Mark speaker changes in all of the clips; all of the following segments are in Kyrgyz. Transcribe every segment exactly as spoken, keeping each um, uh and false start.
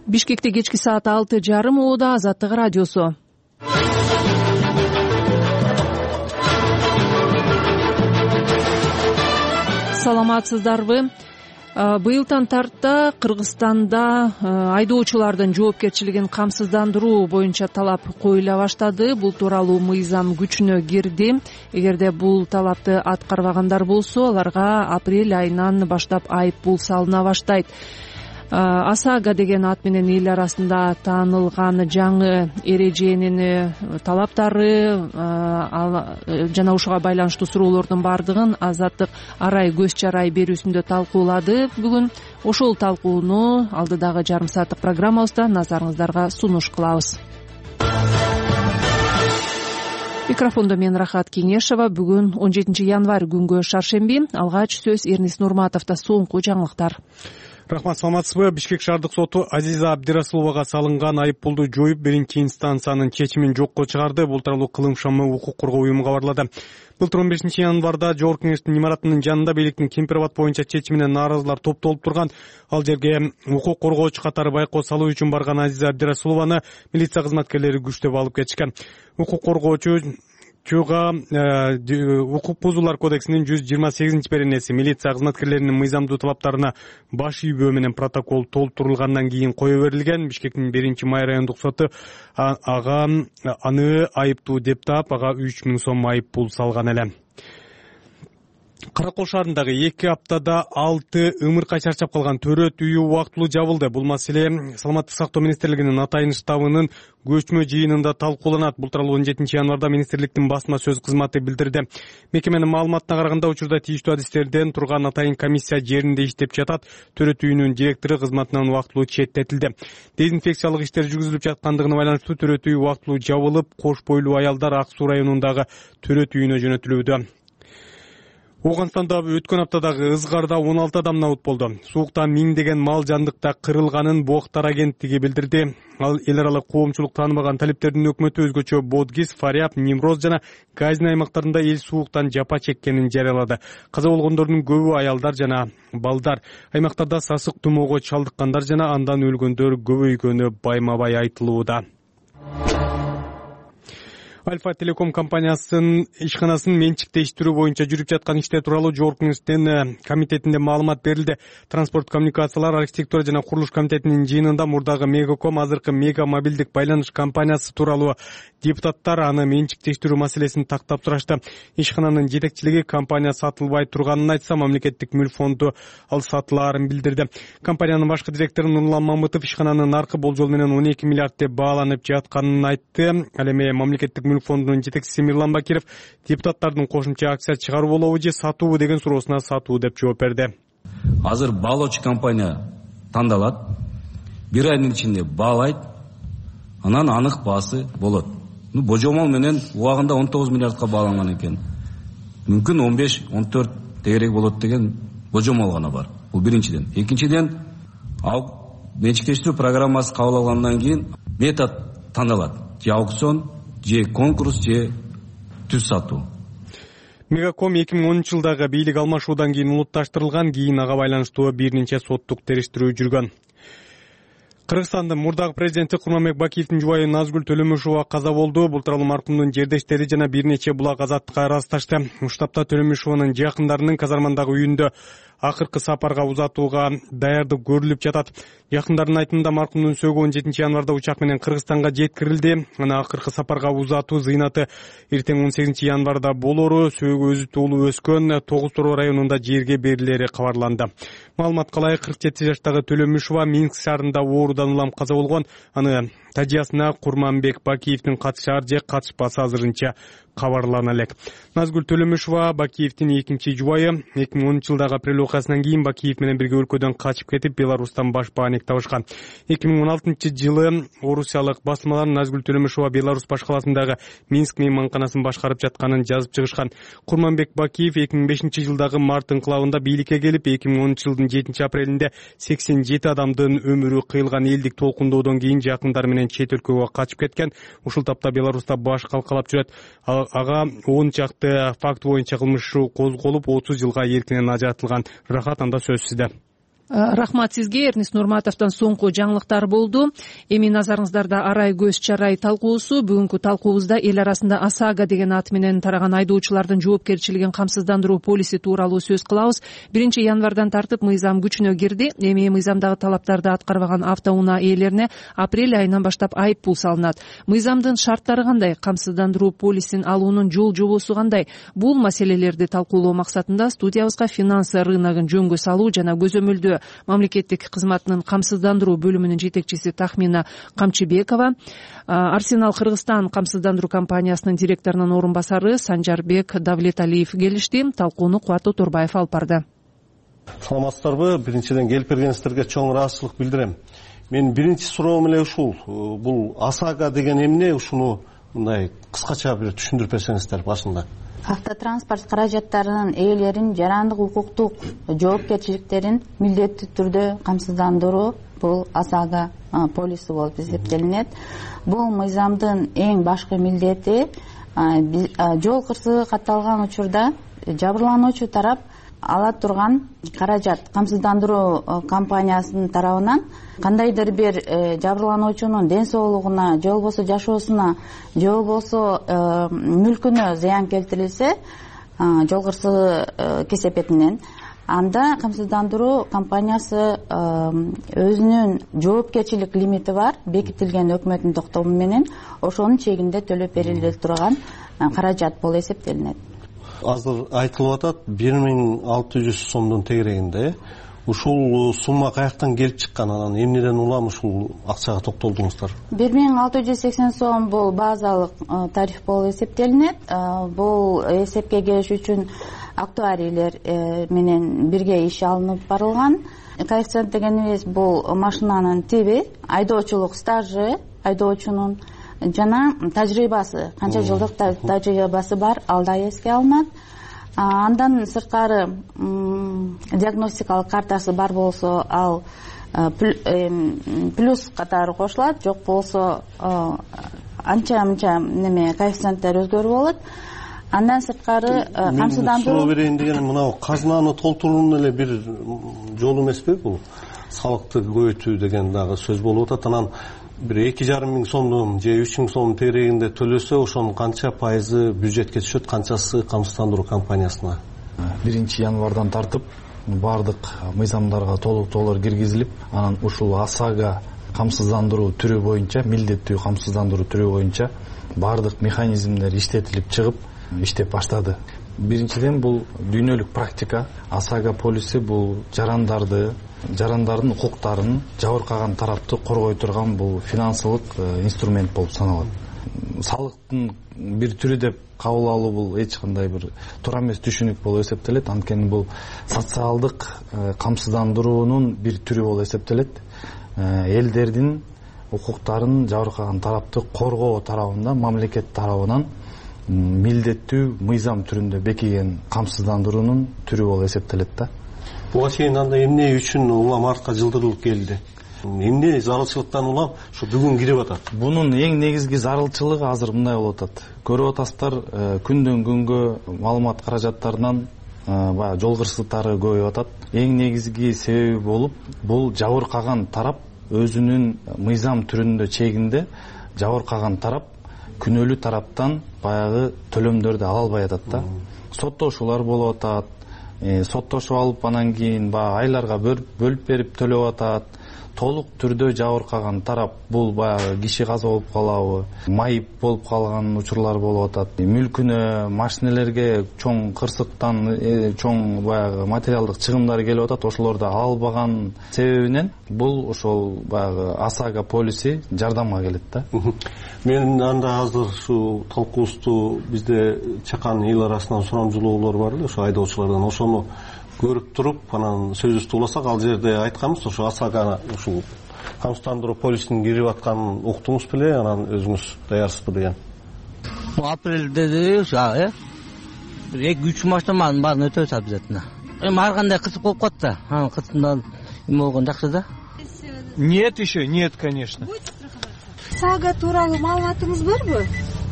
Speaker 1: Бишкекте кечки саат алты жарым Оодо Азаттык радиосу. Саламатсыздарбы? Быйылдан тарта Кыргызстанда айдоочулардын жоопкерчилигин камсыздандыруу боюнча талап коюла баштады. Бул тууралуу мыйзам күчүнө кирди. Эгерде бул талапты аткарбагандар болсо, аларга апрель айынан баштап айып пул салына баштайт. ОСАГО деген ат менен эл арасында таанылган жаңы эреженин талаптары жана ушуга байланыштуу суроолордун баардыгын Азаттык арай көз чарай берүүсүндө талкуулады. Бүгүн ошол талкууну алдыдагы жарым сааттык программабызда назарыңыздарга сунуш кылабыз. Микрофондо мен Рахат Кеңешова. Бүгүн он жетинчи январь күнгө шаршемби. Алгач сөз Эрнис Нурматовдо. Соңку жаңылыктар.
Speaker 2: Рахмат, саламатсызбы? Бишкек шаардык соту Азиза Абдирасуловага салынган айып пулду жоюп, биринчи инстанциянын чечимин жокко чыгарды. Бул тууралуу Кылым ШМ укук коргоо уюму кабарлады. Былтыр он бешинчи январда Жогорку кеңештин имаратынын жанында бийликтин Кемпир-Абад боюнча чечимине нааразылар топтолуп турган. Ал жерге укук коргоочу катары байкоо салуу үчүн барган Азиза Абдирасулованы милиция кызматкерлери күчтөп алып кетишкен. Укук коргоочу Чуга укук бузуулар кодексинин жүз жыйырма сегизинчи беренеси милиция кызматкерлеринин мыйзамдуу талаптарына баш ийбөө менен протокол толтурулгандан кийин кое берилген. Бишкектин биринчи май райондук соту ага аны айыптуу деп таап, ага үч миң сом айып пул салган эле. Каракол шаарындагы эки аптада алты ымыркай чарчап калган төрөт үйү убактылуу жабылды. Бул маселе Саламаттык сактоо министрлигинин Атайын штабынын көчмө жыйынында талкууланат. Бул тууралуу он жетинчи январда министрликтин басма сөз кызматы билдирди. Мекеменин маалыматына караганда, учурда тийиштүү адистерден турган Атайын комиссия жеринде иштеп жатат. Төрөт үйүнүн директору кызматынан убактылуу четтетилди. Дезинфекциялык иштер жүргүзүлүп жаткандыгына байланыштуу төрөт үй убактылуу жабылып, Кош бойлуу аялдар Ак Суу районундагы төрөт үйүнө жөнөтүлүүдө. Оганстанда өткөн аптадагы ызгарда он алты адам набыт болду. Сууктан миңдеген мал жандыкта кырылганын Буактар агенттиги билдирди. Ал эл аралык коомчулук тааныбаган талиптердин өкмөтү өзгөчө Бодгис, Фаряб, Нимроз жана Газин аймактарында эл сууктан жапа чеккенин жарыялады. Каза болгондордун көбү аялдар жана балдар. Аймактарда сасык тумоого чалдыккандар жана андан өлгөндөр көбөйгөнү байма-бай айтылууда. Альфа Телеком компаниясынын ишканасын менчиктештирүү боюнча жүрүп жаткан иштер тууралуу Жогорку кеңештин комитетинде маалымат берилди. Транспорт коммуникациялар, архитектура жана курулуш комитетинин жыйынында мурдагы Мегаком, азыркы Мега мобилдик байланыш компаниясы тууралуу депутаттар аны менчиктештирүү маселесин тактап сурашты. Ишкананын жетекчилиги компания сатылбай турганын айтса, мамлекеттик мүлк фонду ал сатылаарын билдирди. Компаниянын башкы директору Нурлан Мамытов ишкананын наркы болжол менен он эки миллиард деп бааланып жатканын айтты. Ал эми мамлекеттик мүлк фондунун жетекчиси Мирлан Бакиров депутаттардын кошумча акция чыгаруу болобу же сатуу деген суроосуна сатуу деп жооп берди.
Speaker 3: Азыр баалоочу компания тандалат, бир айдын ичинде баалайт, анан анык баасы болот. Ну, божомол менен убагында он тогуз миллиардка бааланган экен. Мүмкүн он беш он төрт тегерек болот деген божомол гана бар. Бул биринчиден. Экинчиден, ал менчиктештирүү программасы кабыл алгандан кийин метод тандалат. Же аукцион, же конкурс, же түз сатуу.
Speaker 2: Мегаком эки миң онунчу жылдагы бийлик алмашуудан кийин улутташтырылган, кийин ага байланыштуу бир нече соттук териштирүү жүргөн. Кыргызстандын мурдагы президенти Курманбек Бакиевдин жубайы Назгүл Төлөмүшова каза болду. Бул тууралуу маркумдун жердештери жана бир нече булак азаттыкка ырасташты. Штабта Төлөмүшованын жакындарынын казармандагы үйүндө акыркы сапарга узатууга даярдык көрүлүп жатат. Жакындарынын айтымында маркумдун сөөгү он жетинчи январда учак менен Кыргызстанга жеткирилди. Аны акыркы сапарга узатуу зыйнаты эртең он сегизинчи январда болору, сөөгү өзү туулуп өскөн тогуз Тороо районунда жерге берилери кабарланды. Маалыматка ылайык кырк жети жаштагы Төлөмүшова Минск шаарында оорудан улам каза болгон. Аны тажыясына Курманбек Бакиевдин катышаар же катышпасы азырынча кабарлана элек. Назгүл Төлөмүшова Бакиевдин экинчи жубайы. эки миң онунчу жылдагы апрель окуясынан кийин Бакиев менен бирге өлкөдөн качып кетип, Беларустан баш бааник табышкан. эки миң он алтынчы жылы орусиялык басмалар Назгүл Төлөмүшова Беларусь баш каласындагы Минск мейманканасын башкарып жатканын жазып чыгышкан. Курманбек Бакиев эки миң бешинчи жылдагы март инкылабында бийликке келип, эки миң онунчу жылдын жетинчи апрелинде сексен жети адамдын өмүрү кыйылган элдик толкундоодон кийин жакындары менен чет өлкөгө качып кеткен. Ушул тапта Беларуста баш калкалап жүрөт. Ага он чакты факт боюнча кылмыш иши козголуп, отуз жылга эркинен ажыратылган. Рахат, анда сөз сизде.
Speaker 1: Рахмат сизге. Эрнис Нурматовдон соңку жаңылыктар болду. Эми назарыңыздарда арай көз чарай талкуусу. Бүгүнкү талкуубузда эл арасында ОСАГО деген ат менен тараган айдоочулардын жоопкерчилигин камсыздандыруу полиси тууралуу сөз кылабыз. биринчи январдан тартып мыйзам күчүнө кирди. Эми мыйзамдагы талаптарды аткарбаган автоунаа ээлерине апрель айынан баштап айып пул салынат. Мыйзамдын шарттары кандай? Камсыздандыруу полисин алуунун жол жобосу кандай? Бул маселелерди талкуулоо максатында студиябызга финансы рыногун жөнгө салуу жана көзөмөлдөө мамлекеттик кызматынын камсыздандыруу бөлүмүнүн жетекчиси Тахмина Камчыбекова, Арсенал Кыргызстан камсыздандыруу компаниясынын директорунун орун басары Санжарбек Давлеталиев келишти. Талкууну Кубат Оторбаев алып барды.
Speaker 4: Саламатсыздарбы? Биринчиден келип бергениңиздерге чоң ыраазычылык билдирем. Мен биринчи суроом эле ушул. Бул ОСАГО деген эмне? Ушуну мындай кыскача бир түшүндүрүп берсеңиздер башында.
Speaker 5: Автотранспорт каражаттарынын ээлерин жарандык укуктук жоопкерчиликтерин милдеттүү түрдө камсыздандыруу бул ОСАГО полиси болуп эсептелинет. Бул мыйзамдын эң башкы милдети. Жол кырсыгы катталган учурда жабырлануучу тарап ала турган каражат камсыздандыруу компаниясынын тарабынан кандайдыр бир жабырлануучунун ден соолугуна, же болбосо жашоосуна, же болбосо мүлкүнө зыян келтирилсе жол кырсыгы кесепетинен, анда камсыздандыруу компаниясы өзүнүн жоопкерчилик лимити бар, бекитилген өкмөттүн токтому менен ошонун чегинде төлөп бериле турган каражат болуп эсептелинет.
Speaker 4: Азыр айтылып атат бир миң алты жүз сомдун тегерегинде. Ушул сумма каяктан келип чыккан, анан эмнеден улам ушул акчага токтолдуңуздар?
Speaker 5: бир миң алты жүз сексен сом бул базалык тариф болуп эсептелинет. Бул эсепке келиш үчүн актуарийлер менен бирге иш алынып барылган. Коэффициент дегенибиз бул машинанын тиби, айдоочулук стажы, айдоочунун жана тажрыйбасы, канча жылдык тажрыйбасы бар, ал да эске алынат. Андан сырткары диагностикалык картасы бар болсо, ал плюс катары кошулат, жок болсо анча-мынча неме коэффициенттер өзгөрүп болот. Андан сырткары камсыздандыруу.
Speaker 4: Суроо берейин дегеним, мына казынаны толтуруунун эле бир жолу эмеспи бул? Салыкты көбөйтүү деген дагы сөз болуп атат. Анан бир эки жарым миң сомдун же үч миң сомдун тегерегинде төлөсө, ошонун канча пайызы бюджетке түшөт, канчасы камсыздандыруу компаниясына?
Speaker 6: биринчи январдан тартып бардык мыйзамдарга толуктоолор киргизилип, анан ушул ОСАГО камсыздандыруу түрү боюнча, милдеттүү камсыздандыруу түрү боюнча бардык механизмдер иштетилип чыгып иштеп баштады. Биринчиден бул дүйнөлүк практика. ОСАГО полиси бул жарандарды, жарандардын укуктарын жабыркаган тарапты коргой турган бул финансылык инструмент болуп саналат. Салыктын бир түрү деп кабыл алуу бул эч кандай бир туура эмес түшүнүк болуп эсептелет. Анткени бул социалдык камсыздандыруунун бир түрү болуп эсептелет. Элдердин укуктарын жабыркаган тарапты коргоо тарабында мамлекет тарабынан милдеттүү мыйзам түрүндө бекиген камсыздандыруунун түрү болуп эсептелет да.
Speaker 4: Буга чейин анда эмне үчүн улам артка жылдырылып келди? Эмне зарылчылыктан улам ушу бүгүн кирип атат?
Speaker 6: Бунун эң негизги зарылчылыгы азыр мындай болуп атат. Көрүп атасыздар, күндөн күнгө маалымат каражаттарынан баягы жол кырсыктары көбөйүп атат. Эң негизги себеби болуп, бул жабыркаган тарап өзүнүн мыйзам түрүндө чегинде жабыркаган тарап күнөөлүү тараптан баягы төлөмдөрдү ала албай атат да. Соттошуулар болуп атат. Соттошуп алып анан кийин баягы айларга бөлүп берип төлөп атат. Толук түрдө жабыркаган тарап бул баягы киши каза болуп калабы, майып болуп калган учурлар болуп атат. Мүлкүнө, машинелерге чоң кырсыктан чоң баягы материалдык чыгымдар келип атат. Ошолорду ала албаган себебинен бул ошол баягы ОСАГО полиси жардамга келет да.
Speaker 4: Мен анда азыр ушу талкуубузду бизде чакан эл арасынан сурамжылоолор бар эле, ошо айдоочулардан. Ошону көрүп туруп, анан сөзүбүздү уласак, ал жерде айтканбыз, ошо ОСАГО ушул камсыздандыруу полисинин кирип атканын уктуңуз беле, анан өзүңүз даярсызбы деген.
Speaker 7: Апрелде ушу э эки үч машинанын баарын өтөп атат обязательно. Эми ар кандай кысып болуп калат да, анын кысымдан эме болгон жакшы да.
Speaker 8: Нет еще, нет, конечно.
Speaker 9: ОСАГО тууралуу маалыматыңыз барбы?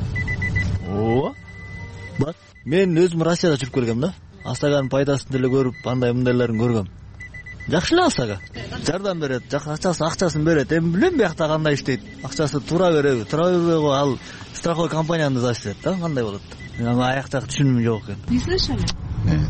Speaker 10: Ооба. Бар. Мен өзүм Россияда жүрүп келгем да. ОСАГОнун пайдасын деле көрүп, андай мындайларын көргөм. жакшы эле АСАга жардам берет, акчасы акчасын берет. Эми билбейм биякта кандай иштейт, акчасы туура береби, туура бербейби, ал страховой компаниянын зависит этет да, кандай болот. Мен аяк жак түшүнүмүм жок экен.
Speaker 9: Не слышали?
Speaker 10: Нет.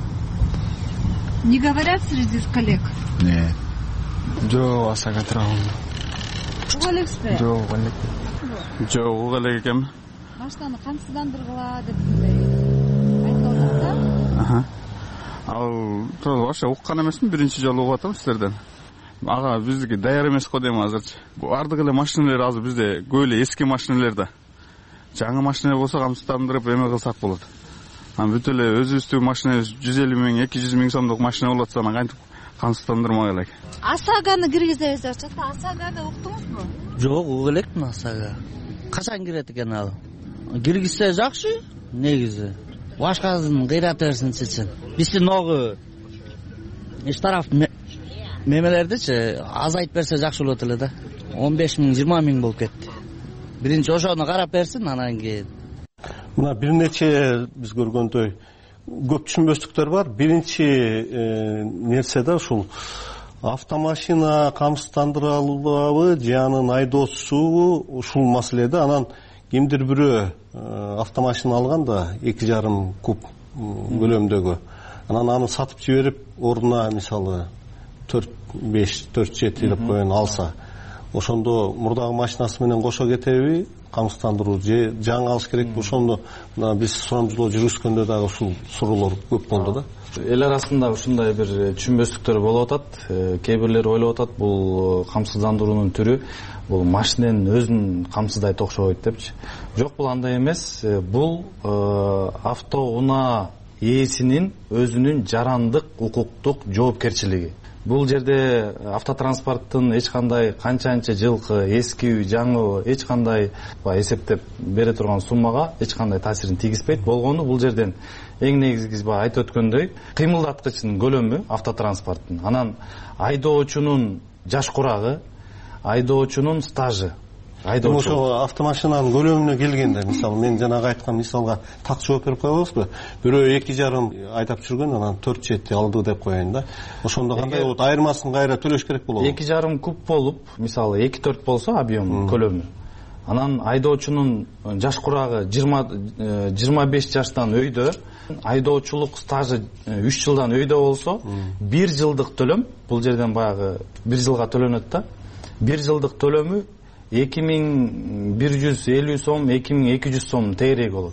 Speaker 9: Не говорят среди коллег?
Speaker 10: Нет.
Speaker 11: Жок, АСАга тура албайм.
Speaker 9: Уга элексизби?
Speaker 11: Жок, уга элек. Жок, уга элек экенмин.
Speaker 9: Машинаны камсыздандыргыла деп айтып атат да.
Speaker 11: Аха. Ал тууралуу вообще уккан эмесмин, биринчи жолу угуп атам силерден. Ага, биздики даяр эмес го дейм азырчы. Баардык эле машиналар азыр бизде көп эле эски машиналар да. Жаңы машина болсо камсыздандырып эме кылсак болот. Анан бүт эле өзүбүздүн машина жүз элүү миң, эки жүз миң сомдук машина болот, анан кантип камсыздандырмак элек.
Speaker 9: АСАганы киргизебиз деп атат. АСАганы уктуңузбу?
Speaker 7: Жок, угуп элекмин АСАга. Качан кирет экен ал? Киргизсе жакшы, негизи. Башкасын кыйрата берсин чечен. Биздин ногу эч тараф мемелердичи азайтып берсе жакшы болот эле да. он беш миң, жыйырма миң болуп кетти. Биринчи ошону карап берсин, анан кийин.
Speaker 4: Мына бир нече биз көргөндөй көп түшүнбөстүктөр бар. Биринчи нерсе да ушул автомашина камсыздандырылабы же анын айдоочусубу, ушул маселеде. Анан кимдир бирөө автомашина алганда эки жарым куб көлөмдөгү, анан аны сатып жиберип ордуна мисалы төрт беш төрт жети деп коюн алса, ошондо мурдагы машинасы менен кошо кетеби, камсыздандыруу же жаңы алыш керекпи? Ошондо биз сурамжылоо жүргүзгөндө дагы ушул суроолор көп болду да.
Speaker 6: Эл арасында ушундай бир түшүнбөстүктөр болуп атат. Кээ бирлер ойлоп атат, бул камсыздандыруунун түрү бул машинанын өзүн камсыздайт окшойт депчи. Жок, бул андай эмес. Бул автоунаа ээсинин өзүнүн жарандык укуктук жоопкерчилиги. Бул жерде автотранспорттун эч кандай канчанча жылкы, эски, жаңы эч кандай эсептеп бере турган суммага эч кандай таасирин тийгизбейт. Болгону бул жерден эң негизгиси баягы айтып өткөндөй кыймылдаткычынын көлөмү автотранспорттун, анан айдоочунун жаш курагы, айдоочунун стажы.
Speaker 4: Ошо автомашинанын көлөмүнө келгенде, мисалы мен жанагы айткан мисалга так жооп берип коебузбу? Бирөө эки жарым айдап жүргөн, анан төрт жети алды деп коеюн да. Ошондо кандай болот? Айырмасын кайра төлөш керек болобу?
Speaker 6: эки жарым куб болуп, мисалы эки төрт болсо объем көлөмү. Анан айдоочунун жаш курагы жыйырма беш жаштан өйдө, айдоочулук стажы үч жылдан өйдө болсо, бир жылдык төлөм, бул жерден баягы бир жылга төлөнөт да. бир жылдык төлөмү эки миң бир жүз элүү сом, эки миң эки жүз сом тегерек болот.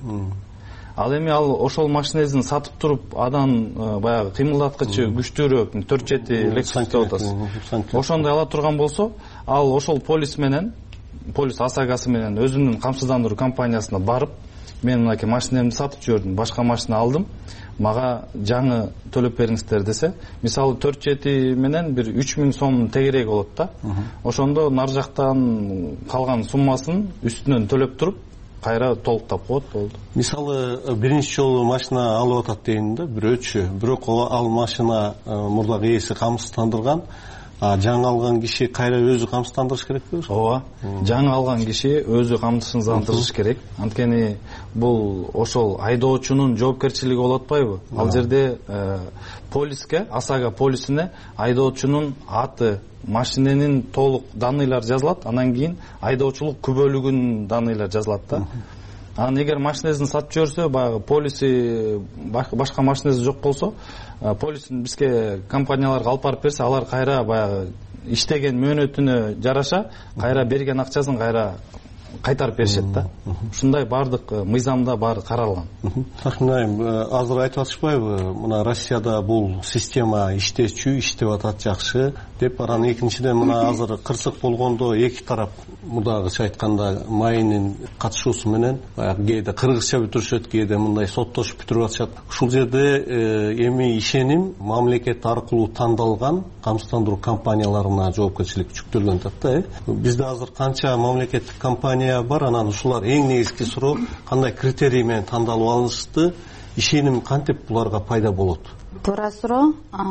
Speaker 6: Ал эми ал ошол машинесин сатып туруп, адан баягы кыймылдаткычы күчтүүрөөк төрт жети Lexus деп атасыз. Ошондой ала турган болсо, ал ошол полис менен, полис АСАгасы менен өзүнүн камсыздандыруу компаниясына барып, мен мынакей машинемди сатып жибердим, башка машина алдым, мага жаңы төлөп бериңиздер десе, мисалы төрт жети менен бир үч миң сом тегерек болот да. Ошондо нар жактан калган суммасын үстүнөн төлөп туруп, кайра толуктап коет болду.
Speaker 4: Мисалы биринчи жолу машина алып атат дейин да, бирөөчү, бирок ал машина мурдагы ээси камсыздандырган, а жаңы алган киши кайра өзү камсыздандырыш керекпи?
Speaker 6: Ооба. Жаңы алган киши өзү камсыздандырыш керек. Анткени бул ошол айдоочунун жоопкерчилиги болуп атпайбы? Ал жерде полиске, АСАга полисине айдоочунун аты, машиненин толук данныйлар жазылат, анан кийин айдоочулук күбөлүгүнүн данныйлар жазылат да. Анан эгер машинесин сатып жиберсе, баягы полиси башка машинеси жок болсо, полисин бизге компанияларга алып барып берсе, алар кайра баягы иштеген мөөнөтүнө жараша кайра берген акчасын кайра кайтарып беришет да. Ушундай бардык мыйзамда баары каралган.
Speaker 4: Тахминайм, азыр айтып атышпайбы, мына Россияда бул система иштечү, иштеп атат жакшы деп. Анан экинчиден мына азыр кырсык болгондо эки тарап мурдагыча айтканда майынын катышуусу менен баягы кээде кыргызча бүтүрүшөт, кээде мындай соттошуп бүтүрүп атышат. Ушул жерде эми ишеним мамлекет аркылуу тандалган камсыздандыруу компанияларына жоопкерчилик жүктөлгөн атат да. Бизде азыр канча мамлекеттик компания бар, анан ушулар эң негизги суроо кандай критерий менен тандалып алынышты, ишеним кантип буларга пайда болот?
Speaker 5: Туура суроо.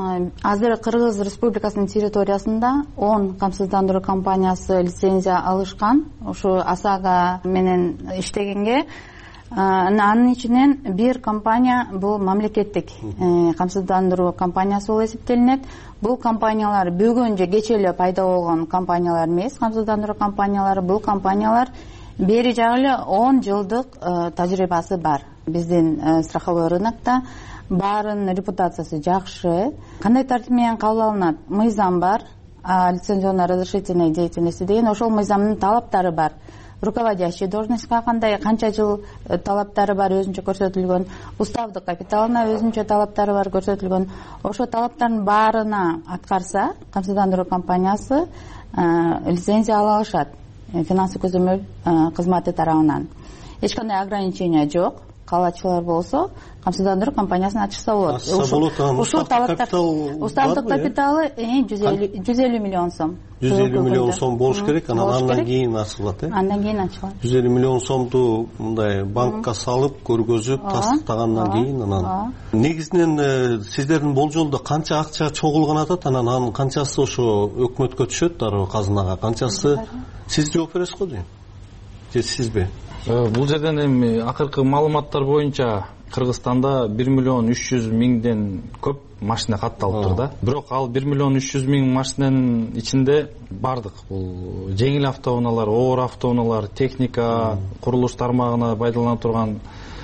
Speaker 5: Азыр Кыргыз Республикасынын территориясында он камсыздандыруу компаниясы лицензия алышкан. Ушу АСАга менен иштегенге Анын ичинен бир компания бул мамлекеттик камсыздандыруу компаниясы болуп эсептелинет. Бул компаниялар бүгүн же кечээ эле пайда болгон компаниялар эмес, камсыздандыруу компаниялары. Бул компаниялар бери жагы эле он жылдык тажрыйбасы бар. Биздин страховой рынокто баарынын репутациясы жакшы. Кандай тартип менен кабыл алынат? Мыйзам бар, лицензионно-разрешительная деятельности деген, ошол мыйзамдын талаптары бар. Руководящий должностька кандай канча жыл талаптары бар өзүнчө көрсөтүлгөн, уставдык капиталына өзүнчө талаптары бар көрсөтүлгөн. Ошо талаптардын баарына аткарса, камсыздандыруу компаниясы лицензия ала алышат финансы көзөмөл кызматы тарабынан. Эч кандай ограничение жок. Калачылар болсо камсыздандыруу компаниясын ачса болот. Ушул талаптар уставдык капиталы жүз элүү миллион сом.
Speaker 4: жүз элүү миллион сом болуш керек, анан андан кийин ачылат, э?
Speaker 5: Андан кийин ачылат.
Speaker 4: жүз элүү миллион сомду мындай банкка салып, көргөзүп, тастыктагандан кийин анан негизинен сиздердин болжолдо канча акча чогулган атат, анан анын канчасы ошо өкмөткө түшөт, дароо казынага, канчасы сиз жооп бересиз го дейм. Же сизби?
Speaker 6: Бул жерден эми акыркы маалыматтар боюнча Кыргызстанда бир миллион үч жүз миңден көп машина катталып тур да. Бирок ал бир миллион үч жүз миң машинанын ичинде бардык бул жеңил автоунаалар, оор автоунаалар, техника, курулуш тармагына пайдалана турган,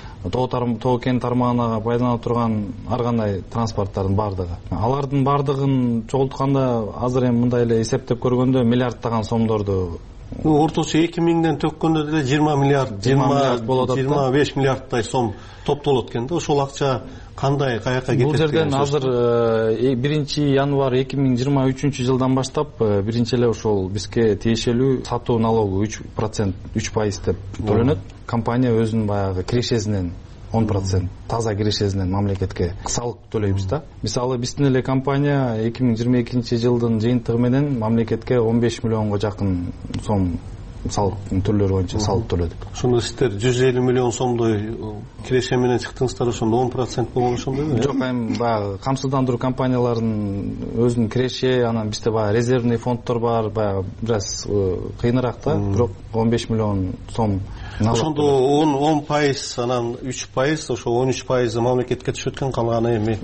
Speaker 6: тоо кен тармагына пайдалана турган ар кандай транспорттардын бардыгы. Алардын бардыгын чогултканда азыр эми мындай эле эсептеп көргөндө миллиардтаган сомдорду,
Speaker 4: орточо эки миңден төккөндө деле жыйырма миллиард, жыйырма беш миллиардтай сом топтолот экен да. Ошол акча кандай, каяка кетет?
Speaker 6: Бул жерден азыр биринчи январь эки миң жыйырма үчүнчү жылдан баштап биринчи эле ошол бизге тиешелүү сатуу налогу үч процент, үч пайыз деп төлөнөт. Компания өзүнүн баягы кирешесинен он процент таза кирешесинен мамлекетке салык төлөйбүз да. Мисалы биздин эле компания эки миң жыйырма экинчи жылдын жыйынтыгы менен мамлекетке он беш миллионго жакын сом салык түрлөрү боюнча салык төлөдүк.
Speaker 4: Ошондо сиздер жүз элүү миллион сомдой киреше менен чыктыңыздар, ошондо он процент болгон ошондойбу?
Speaker 6: Жок, эми баягы камсыздандыруу компанияларынын өзүнүн киреше, анан бизде баягы резервный фонддор бар, баягы бир аз кыйыныраак да, бирок он беш миллион сом.
Speaker 4: Ошондо он пайыз, анан үч пайыз, ошо он үч пайызы мамлекетке түшөт экен, калганы эми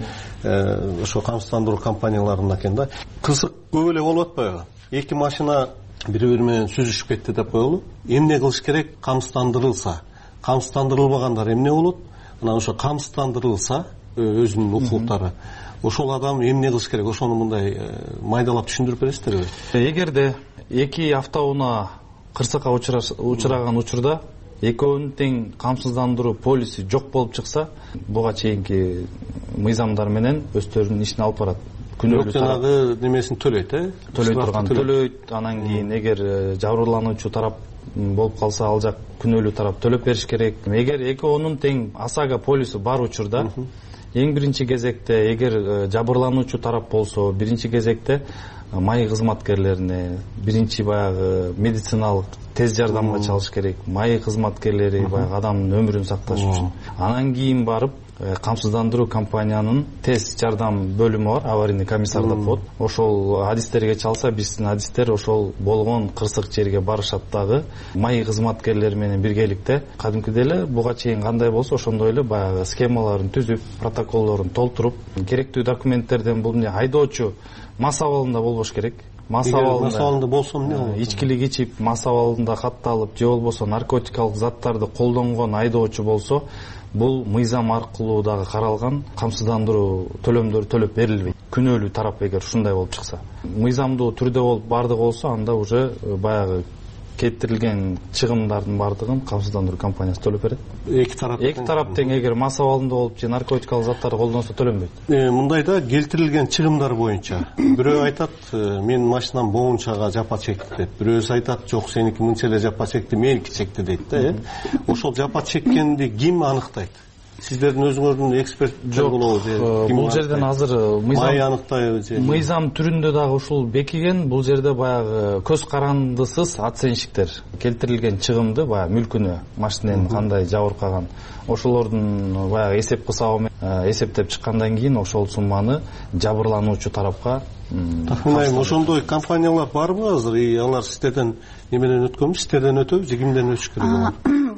Speaker 4: ошо камсыздандыруу компанияларына экен да. Кызык көп эле болуп атпайбы? Эки машина бири-бири менен сүзүшүп кетти деп коелу. Эмне кылыш керек? Камсыздандырылса. Камсыздандырылбагандар эмне болот? Анан ошо камсыздандырылса өзүнүн укуктары, ошол адам эмне кылыш керек? Ошону мындай майдалап түшүндүрүп бересиздерби?
Speaker 6: Эгерде эки автоунаа кырсыкка учураган учурда экөөнүн тең камсыздандыруу полиси жок болуп чыкса, буга чейинки мыйзамдар менен өздөрүнүн ишин алып барат.
Speaker 4: Күнөөлүү жанагы немесин төлөйт, э?
Speaker 6: Төлөй турган төлөйт. Анан кийин эгер жабырлануучу тарап болуп калса, ал жак күнөөлүү тарап төлөп бериш керек. Эгер экөөнүн тең ОСАГО полису бар учурда, эң биринчи кезекте эгер жабырлануучу тарап болсо, биринчи кезекте май кызматкерлерине, биринчи баягы медициналык тез жардамга чалыш керек. Май кызматкерлери баягы адамдын өмүрүн сакташ үчүн. Анан кийин барып камсыздандыруу компаниянын тез жардам бөлүмү бар, аварийный комиссар деп коет. Ошол адистерге чалса, биздин адистер ошол болгон кырсык жерге барышат дагы май кызматкерлери менен биргеликте кадимкидей эле буга чейин кандай болсо ошондой эле баягы схемаларын түзүп, протоколдорун толтуруп, керектүү документтерден бул эмне айдоочу мас абалында болбош керек. Мас абалында
Speaker 4: болсо эмне болот?
Speaker 6: Ичкилик ичип, мас абалында катталып, же болбосо наркотикалык заттарды колдонгон айдоочу болсо, бул мыйзам аркылуу дагы каралган камсыздандыруу төлөмдөрү төлөп берилбейт. Күнөөлүү тарап эгер ушундай болуп чыкса, мыйзамдуу түрдө болуп бардыгы болсо, анда уже баягы кетирилген чыгымдардын бардыгын камсыздандыруу компаниясы төлөп берет.
Speaker 4: Эки тарап
Speaker 6: эки тарап тең эгер мас абалында болуп же наркотикалык заттарды колдонсо төлөнбөйт.
Speaker 4: Мындайда келтирилген чыгымдар боюнча бирөө айтат, менин машинам боюнчага жапа чекти дейт. Бирөөсү айтат, жок, сеники мынча эле жапа чекти, меники чекти дейт да, э? Ошол жапа чеккенди ким аныктайт? Сиздердин өзүңөрдүн эксперттер болобу же?
Speaker 6: Бул жерден азыр
Speaker 4: мыйзам аныктайбы же?
Speaker 6: Мыйзам түрүндө дагы ушул бекиген. Бул жерде баягы көз карандысыз оценщиктер келтирилген чыгымды, баягы мүлкүнө, машинанын кандай жабыркаган, ошолордун баягы эсеп кысабы менен эсептеп чыккандан кийин ошол сумманы жабырлануучу тарапка
Speaker 4: тахминайм. Ошондой компаниялар барбы азыр? Алар сиздерден неменен өткөнбү? Сиздерден өтөбү же кимден өтүш керек?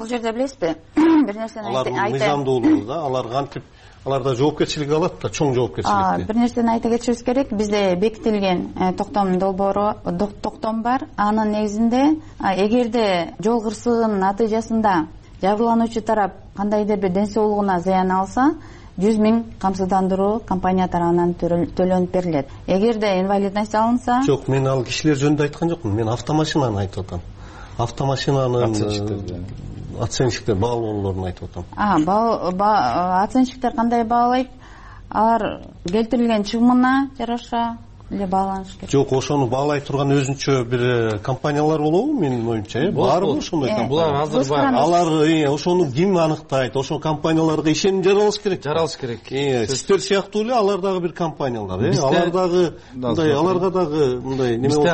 Speaker 5: бул жерде билесизби, бир нерсени айтайын.
Speaker 4: Алар мыйзамдуулугу да, алар кантип алар да жоопкерчилик алат да, чоң жоопкерчиликти.
Speaker 5: Бир нерсени айта кетишибиз керек. Бизде бекитилген токтом долбоору, токтом бар. Анын негизинде эгерде жол кырсыгынын натыйжасында жабырлануучу тарап кандайдыр бир ден соолугуна зыян алса, жүз миң камсыздандыруу компания тарабынан төлөнүп берилет. Эгерде инвалидность алынса...
Speaker 4: Жок, мен ал кишилер жөнүндө айткан жокмун. Мен автомашинаны айтып атам. Автомашинанын оценщиктер баалоолорун айтып атам.
Speaker 5: Оценщиктер кандай баалайт? Алар келтирилген чыгымына жараша эле бааланыш керек.
Speaker 4: Жок, ошону баалай турган өзүнчө бир компаниялар болобу менин оюмча, э? Барбы ошондой компания?
Speaker 6: Булар азыр бар.
Speaker 4: Алар ошону ким аныктайт? Ошол компанияларга ишеним жаралыш керек.
Speaker 6: Жаралыш керек.
Speaker 4: Сиздер сыяктуу эле алар дагы бир компаниялар, э? Алар дагы мындай, аларга дагы мындай неме болот.
Speaker 6: Бизде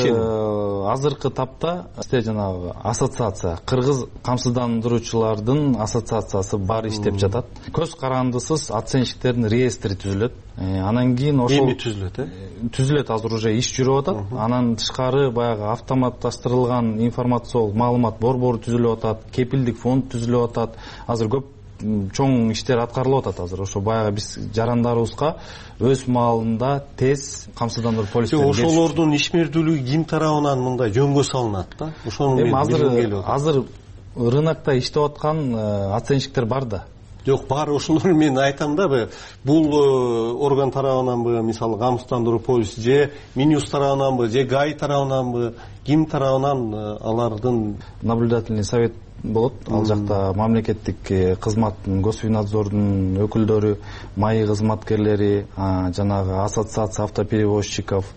Speaker 6: азыр азыркы тапта бизде жанагы ассоциация, кыргыз камсыздандыруучулардын ассоциациясы бар иштеп жатат. Көз карандысыз оценщиктердин реестри түзүлөт. Анан кийин ошол
Speaker 4: эми түзүлөт, э?
Speaker 6: Түзүлөт, азыр уже иш жүрүп атат. Анан тышкары баягы автоматташтырылган информациялык маалымат борбору түзүлүп атат, кепилдик фонд түзүлүп атат. Азыр көп чоң иштер аткарылып атат азыр. Ошо баягы биз жарандарыбызга өз маалында тез камсыздандыруу полистерин беришибиз.
Speaker 4: Ошолордун ишмердүүлүгү ким тарабынан мындай жөнгө салынат да? Ошону мен билгим келип атат.
Speaker 6: Азыр рынокто иштеп аткан оценщиктер бар да.
Speaker 4: Жок, бар, ошолор мен айтам да, бул орган тарабынанбы, мисалы камсыздандыруу полиси же Минюс тарабынанбы, же ГАИ тарабынанбы, ким тарабынан алардын
Speaker 6: наблюдательный совет болот. Ал жакта мамлекеттик кызматтын, Госфинадзордун өкүлдөрү, маи кызматкерлери, жанагы ассоциация автоперевозчиков,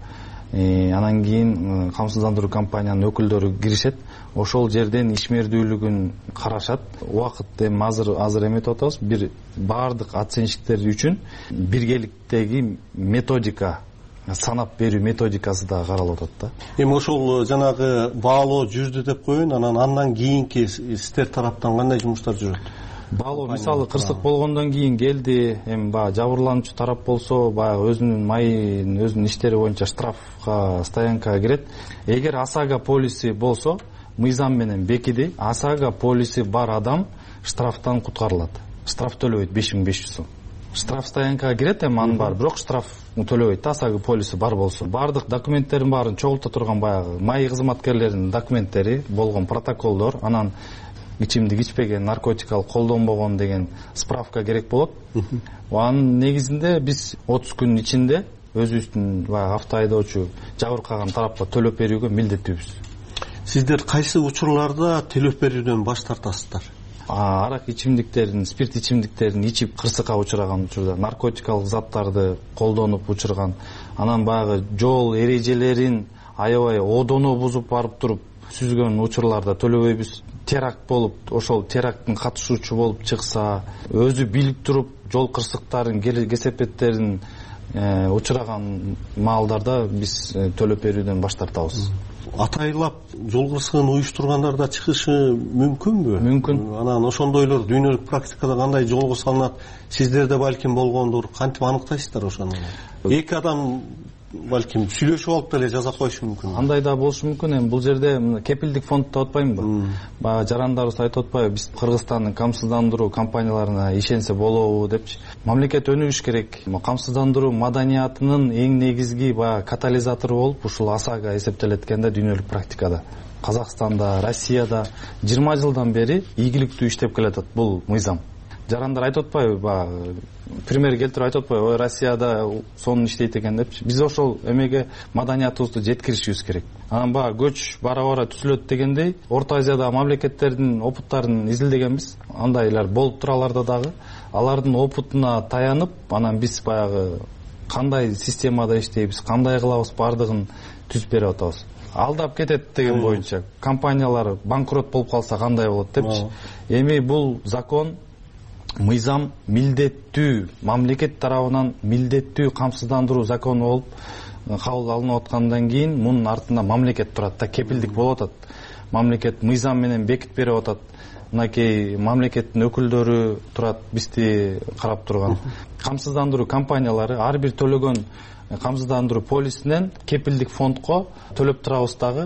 Speaker 6: анан кийин камсыздандыруу компаниянын өкүлдөрү киришет. Ошол жерден ишмердүүлүгүн карашат. Убакыт эми азыр азыр эметип атабыз. Бир баардык оценщиктер үчүн биргеликтеги методика, санап берүү методикасы да каралып атат да.
Speaker 4: Эми ошол жанагы баалоо жүрдү деп коеюн, анан андан кийинки сиздер тараптан кандай жумуштар жүрөт?
Speaker 6: Баалоо мисалы кырсык болгондон кийин келди, эми баягы жабырлануучу тарап болсо, баягы өзүнүн майын, өзүнүн иштери боюнча штрафка, стоянкага кирет. Эгер ОСАГО полиси болсо, мыйзам менен бекиди, ОСАГО полиси бар адам штрафтан куткарылат. Штраф төлөбөйт беш миң беш жүз сом. Штраф стоянкага кирет, эми анын бар, бирок штраф төлөбөйт. ОСАГО полиси бар болсо, бардык документтерин баарын чогулта турган баягы маи кызматкерлеринин документтери болгон протоколдор, анан ичимдик ичпеген, наркотикалык колдонбогон деген справка керек болот. Анын негизинде биз отуз күн ичинде өзүбүздүн баягы авто айдоочу жабыркаган тарапка төлөп берүүгө милдеттүүбүз.
Speaker 4: Сиздер кайсы учурларда төлөп берүүдөн баш тартасыздар?
Speaker 6: Арак ичимдиктерин, спирт ичимдиктерин ичип кырсыкка учураган учурда, наркотикалык заттарды колдонуп учурган, анан баягы жол эрежелерин аябай одоно бузуп барып туруп сүзгөн учурларда төлөбөйбүз. Теракт болуп, ошол теракттын катышуучу болуп чыкса, өзү билип туруп жол кырсыктарын, кесепеттерин учураган маалдарда биз төлөп берүүдөн баш тартабыз.
Speaker 4: Атайлап жол кырсыгын уюштургандар да чыгышы мүмкүнбү?
Speaker 6: Мүмкүн.
Speaker 4: Анан ошондойлор дүйнөлүк практикада кандай жолго салынат? Сиздерде балким болгондур. Кантип аныктайсыздар ошону? Эки адам балким сүйлөшүп алып деле жаза коюшу мүмкүн.
Speaker 6: Андай да болушу мүмкүн. Эми бул жерде кепилдик фонд деп атпаймынбы? Баягы жарандарыбыз айтып атпайбы, биз Кыргызстандын камсыздандыруу компанияларына ишенсе болобу депчи. Мамлекет өнүгүш керек. Камсыздандыруу маданиятынын эң негизги баягы катализатору болуп ушул ОСАГО эсептелет экен да дүйнөлүк практикада. Казакстанда, Россияда жыйырма жылдан бери ийгиликтүү иштеп келатат бул мыйзам. Жарандар айтып атпайбы, баягы пример келтирип айтып атпайбы, ой Россияда сонун иштейт экен депчи. Биз ошол эмеге маданиятыбызды жеткиришибиз керек. Анан баягы көч бара-бара түзүлөт дегендей, Орто Азиядагы мамлекеттердин опыттарын изилдегенбиз. Андайлар болуп тураларда дагы. Алардын опытына таянып, анан биз баягы кандай системада иштейбиз, кандай кылабыз бардыгын түзүп берип атабыз. Алдап кетет деген боюнча компаниялар банкрот болуп калса кандай болот депчи. Эми бул закон, мыйзам милдеттүү, мамлекет тарабынан милдеттүү камсыздандыруу закону болуп кабыл алынып аткандан кийин мунун артында мамлекет турат да, кепилдик болуп атат. Мамлекет мыйзам менен бекитип берип атат. Мынакей мамлекеттин өкүлдөрү турат, бизди карап турган. Камсыздандыруу компаниялары ар бир төлөгөн камсыздандыруу полисинен кепилдик фондко төлөп турабыз дагы.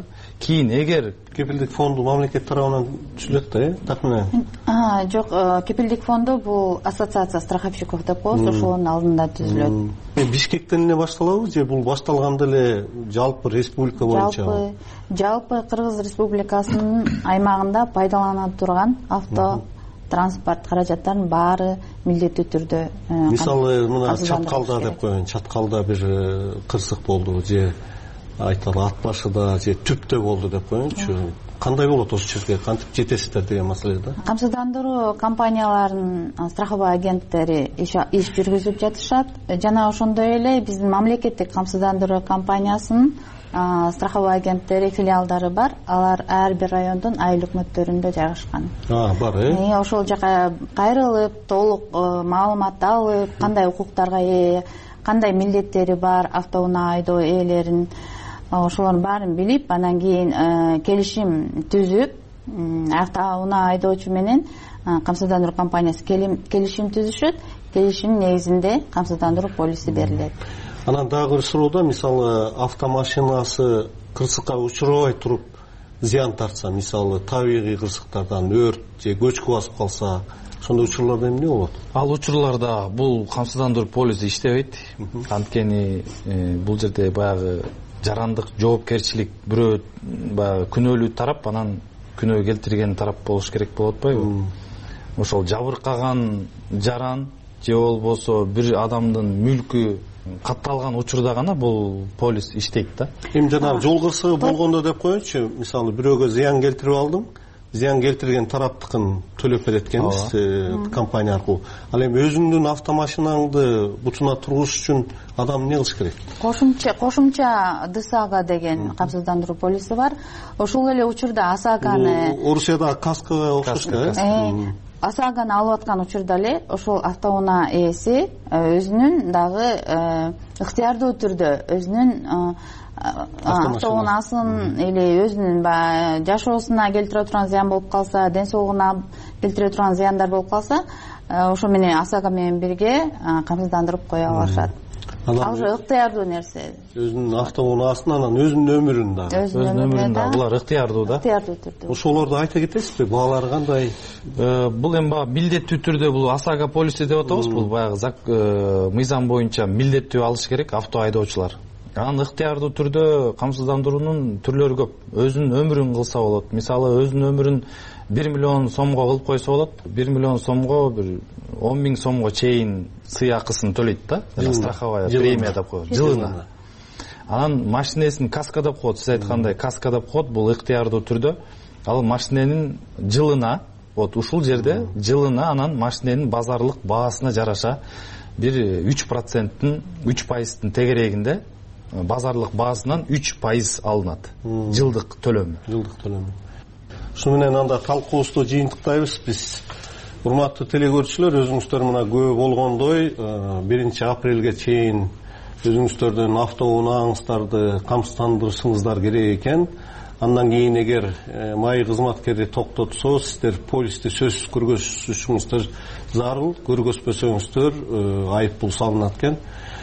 Speaker 6: кийин эгер
Speaker 4: кепилдик фонду мамлекет тарабынан түзүлөт да, э тахминен?
Speaker 5: Жок, кепилдик фонду бул ассоциация страховщиков деп коебуз, ошонун алдында түзүлөт.
Speaker 4: Бишкектен эле башталабы же бул башталганда эле жалпы республика боюнча?
Speaker 5: Жалпы, жалпы Кыргыз Республикасынын аймагында пайдалана турган авто транспорт каражаттарынын баары милдеттүү түрдө.
Speaker 4: Мисалы, мына Чаткалда деп коеюн, Чаткалда бир кырсык болду, же айталы ат башыда, же Түптө болду деп коеюнчу. Кандай болот ошол жерге, кантип жетесиздер деген маселе да?
Speaker 5: Камсыздандыруу компанияларынын страховой агенттери иш жүргүзүп жатышат. Жана ошондой эле биздин мамлекеттик камсыздандыруу компаниясынын страховой агенттери, филиалдары бар. Алар ар бир райондун айыл өкмөттөрүндө жайгашкан.
Speaker 4: А, бар, э?
Speaker 5: Ошол жака кайрылып, толук маалымат алып, кандай укуктарга ээ, кандай милдеттери бар автоунаа айдоо ээлеринин, ошолордун баарын билип, анан кийин келишим түзүп, автоунаа айдоочу менен камсыздандыруу компаниясы келишим түзүшөт. Келишимдин негизинде камсыздандыруу полиси берилет.
Speaker 4: Анан дагы бир суроодо, мисалы, автомашинасы кырсыкка учурбай туруп зыян тартса, мисалы, табигый кырсыктардан өрт же көчкү басып калса, ошондой учурларда эмне болот?
Speaker 6: Ал учурларда бул камсыздандыруу полиси иштебейт. Анткени бул жерде баягы жарандык жоопкерчилик бирөө баягы күнөөлүү тарап, анан күнөө келтирген тарап болуш керек болуп атпайбы? Ошол жабыркаган жаран же болбосо бир адамдын мүлкү катталган учурда гана бул полис иштейт да.
Speaker 4: Эми жанагы жол кырсыгы болгондо деп коеюнчу, мисалы бирөөгө зыян келтирип алдым, зыян келтирген тараптыкын төлөп берет экенбиз компания аркылуу. Ал эми өзүңдүн автомашинаңды бутуна тургуш үчүн адам эмне кылыш керек?
Speaker 5: Кошумча кошумча ДСАга деген камсыздандыруу полиси бар. Ошол эле учурда ОСАГаны,
Speaker 4: Орусияда каскага окшош да.
Speaker 5: ОСАГаны алып аткан учурда эле ошол автоунаа ээси өзүнүн дагы ыктыярдуу түрдө өзүнүн автоунаасын или өзүнүн баягы жашоосуна келтире турган зыян болуп калса, ден соолугуна келтире турган зыяндар болуп калса, ошо менен ОСАГа менен бирге камсыздандырып кое алышат. Ал уже ыктыярдуу нерсе.
Speaker 4: Өзүнүн автоунаасын, анан өзүнүн өмүрүн да.
Speaker 6: Өзүнүн өмүрүн да, булар ыктыярдуу да.
Speaker 5: Ыктыярдуу түрдө.
Speaker 4: Ошолорду айта кетесизби? Баалары кандай?
Speaker 6: Бул эми баягы милдеттүү түрдө бул ОСАГа полиси деп атабыз. Бул баягы мыйзам боюнча милдеттүү алыш керек авто айдоочулар. Анан ыктыярдуу түрдө камсыздандыруунун түрлөрү көп. Өзүнүн өмүрүн кылса болот. Мисалы, өзүнүн өмүрүн бир миллион сомго кылып койсо болот. бир миллион сомго бир он миң сомго чейин сый акысын төлөйт да. Страховая премия деп коет. Жылына. Анан машинесин каска деп коет. Сиз айткандай каска деп коет. Бул ыктыярдуу түрдө. Ал машиненин жылына, вот ушул жерде жылына анан машиненин базарлык баасына жараша бир үч проценттин, үч пайыздын тегерегинде базарлык баасынан үч пайыз алынат. Жылдык төлөмү.
Speaker 4: Жылдык төлөмү. Ушуну менен анда талкуубузду жыйынтыктайбыз. Биз, урматтуу телекөрүүчүлөр, өзүңүздөр мына күбө болгондой, биринчи апрелге чейин өзүңүздөрдүн автоунааңыздарды камсыздандырышыңыздар керек экен. Андан кийин эгер маай кызматкери токтотсо, сиздер полисти сөзсүз көргөзүшүңүздөр зарыл, көргөзбөсөңүздөр айып пул салынат экен.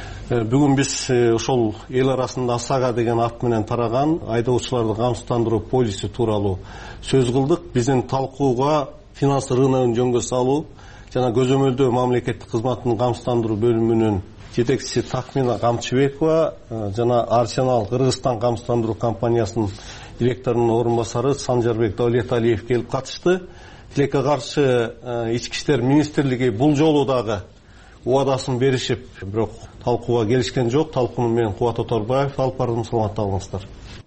Speaker 4: Бүгүн биз ошол эл арасында ОСАГа деген ат менен тараган айдоочуларды камсыздандыруу полиси тууралуу сөз кылдык. Биздин талкууга финанс рыногун жөнгө салуу жана көзөмөлдөө мамлекеттик кызматтын камсыздандыруу бөлүмүнүн жетекчиси Такмина Камчыбекова жана Арсенал Кыргызстан камсыздандыруу компаниясынын директорунун орун басары Санжарбек Даулеталиев келип катышты. Тилекке каршы ички иштер министрлиги бул жолу дагы убадасын беришип, бирок талкууга келишкен жок. Талкууну менен Кубат Оторбаев алып бардым. Саламатта болуңуздар.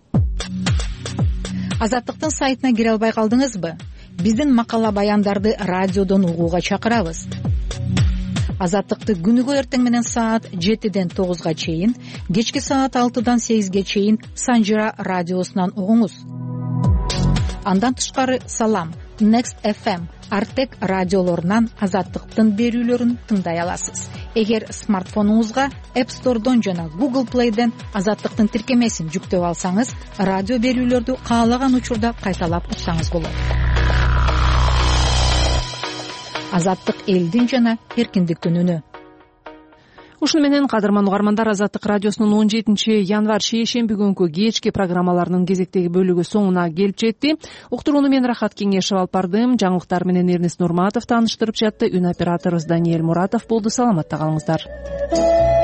Speaker 12: Азаттыктын сайтына кире албай калдыңызбы? Биздин макала баяндарды радиодон угууга чакырабыз. Азаттыкты күнүгө эртең менен саат жетиден тогузга чейин, кечки саат алтыдан сегизге чейин Санжира радиосунан угуңуз. Андан тышкары Салам, Next эф эм, Артек радиолорунан Азаттыктын берүүлөрүн тыңдай аласыз. Эгер смартфонуңузга App Store'дон жана Google Play'ден Азаттыктын тиркемесин жүктөп алсаңыз, радио берүүлөрдү каалаган учурда кайталап уксаңыз болот. Азаттык элдин жана эркиндиктин үнү.
Speaker 1: ушуну менен кадырман угармандар, Азаттык радиосунун он жетинчи январь шейшемби күнкү кечки программаларынын кезектеги бөлүгү соңуна келип жетти. Уктурууну мен Рахат Кеңешев алып бардым. Жаңылыктар менен Эрнест Нурматов тааныштырып жатты. Үн операторубуз Даниэль Муратов болду. Саламатта калыңыздар.